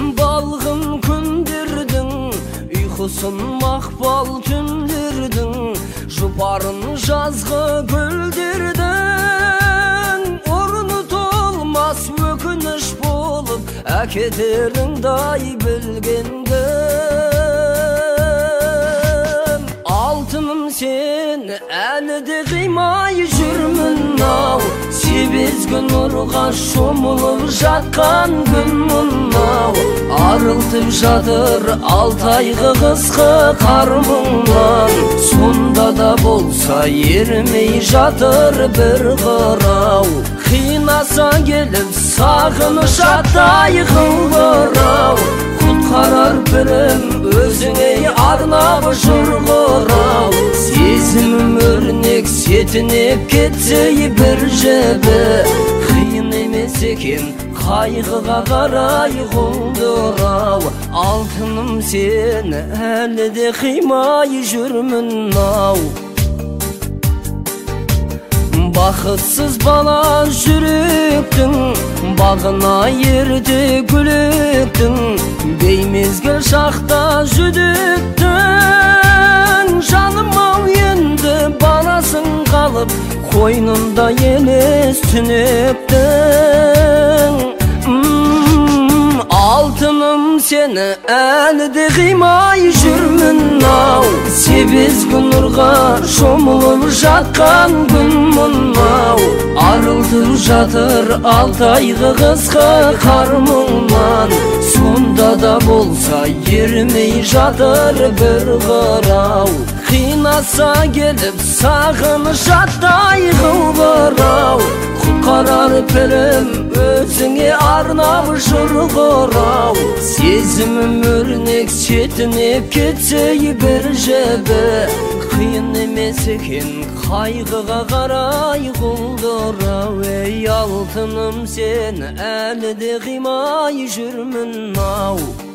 Balgın күндердің, ұйқысын мақпал түндердің, жұпарын жазғы гүлдердің, орны толмас өкініш болып әкетеріңдай білгендім. Алтыным сен әлі де қимай жүрмін-ау, себезгі нұрға шомылып жатқан күн мұнау. Арылтып жатыр алтайғы қысқы қар мұңнан, сонда да болса ермей жатыр бір қырау. Қинаса келіп сағыныш аттай қылбырау, құтқарар бірім өзіңе арнап жұрғырау. Сезімім өрнек сетінеп кетсе бір жебі, қиын емес екен қайғыға қарай құлдырау. Алтыным сен әлі де қимай жүрмін-ау. Бақытсыз бала жүректің, бағына ерде күлектің, беймезгіл шақта жүдеттің. Жаным-ау енді баласың қалып, қойнында елес түнектің. Алтыным сені әлі де қимай жүрмін-ау, себезгі нұрға шомылып жатқан күн мұнау. Арылтып жатыр алтайғы қысқы қар мұңнан, сонда да болса ермей жатыр бір қырау. Қинаса келіп сағыныш аттай қылбырау, құтқарар пілім өзіңе арнап жұрғырау. Сезімім өрнек сетінеп кетсе бір жебі, қиын емес екен қайғыға қарай құлдырау. Ей алтыным сен әлі де қимай жүрмін-ау.